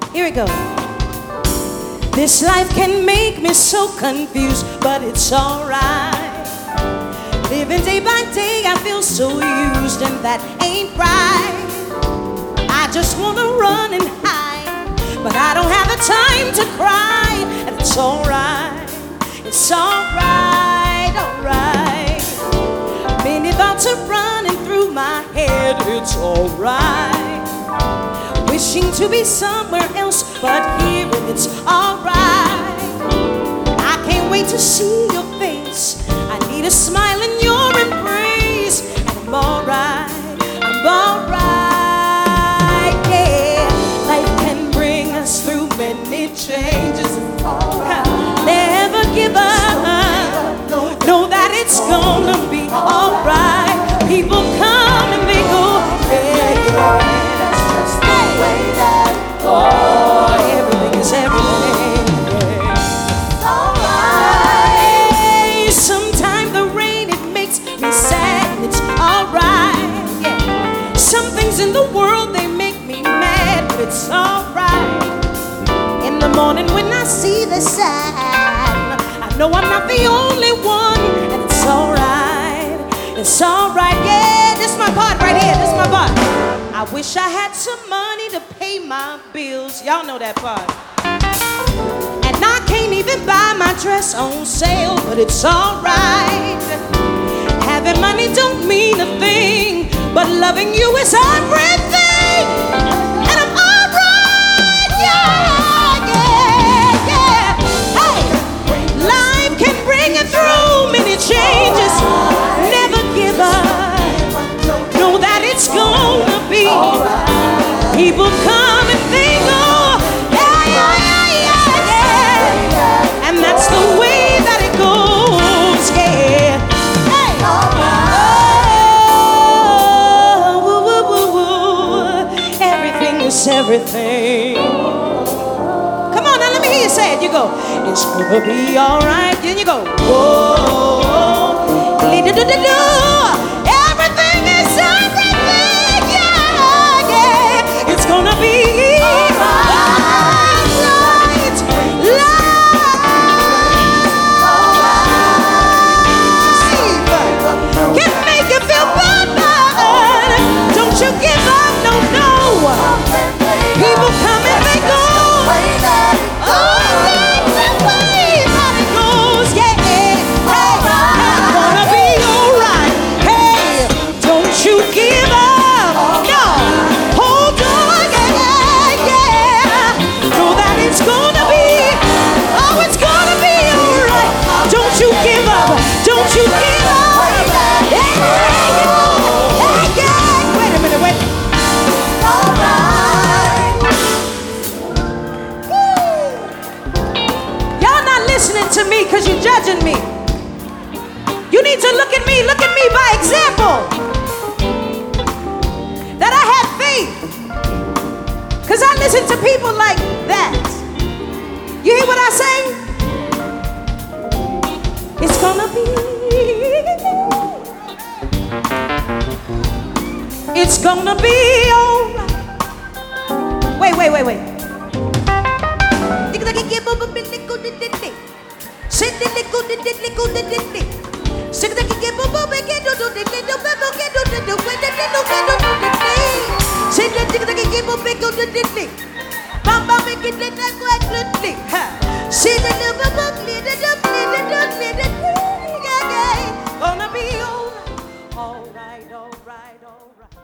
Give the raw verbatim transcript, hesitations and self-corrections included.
Here we go. This life can make me so confused, but it's alright. Living day by day, I feel so used, and that ain't right. I just wanna run and hide, but I don't have the time to cry. And it's alright, it's alright, alright. Many thoughts are running through my head. It's alright. Wishing to be somewhere else, but here and it's alright. I can't wait to see your face. I need a smile in your embrace. And I'm alright, I'm alright, yeah. Life can bring us through many changes. Never give up. Know that it's gonna be alright. People come and they go, yeah. Oh, everything is everything. Alright. Sometimes the rain, it makes me sad. It's alright. Yeah. Some things in the world, they make me mad, but it's alright. In the morning when I see the sun, I know I'm not the only one, and it's alright. It's alright. Yeah, this is my part right here. This is my part. I wish I had some money to pay my bills. Y'all know that part. And I can't even buy my dress on sale, but it's alright. Having money don't mean a thing, but loving you is everything. And I'm alright, yeah, yeah, yeah. Hey, life can bring you through many changes. Never give up. Know that it's gonna be alright. People come and they go, yeah, yeah, yeah, yeah, yeah. And that's the way that it goes, yeah. Hey. Oh, woo, woo, woo, woo. Everything is everything. Come on, now let me hear you say it. You go, it's gonna be alright. Then you go, whoa, do-do-do-do-do. Everything is everything, yeah, yeah. It's gonna be alright, light, life can make you feel better. Don't you give up, no, no. People come and they go. Oh, that's the way that it goes, yeah. Hey, it's gonna be alright. Hey, don't you give up, no. Hold on, yeah, yeah. Know that it's gonna be, oh, it's gonna be alright. Don't you give up, don't you give up. Yeah, yeah, yeah. Wait a minute, wait. Alright. Y'all not listening to me because you're judging me. You need to look at me, look at me by example. That I have faith. Because I listen to people like that. You hear what I say? It's gonna be. It's gonna be alright. Wait, wait, wait, wait. Gonna be alright, alright, alright, alright.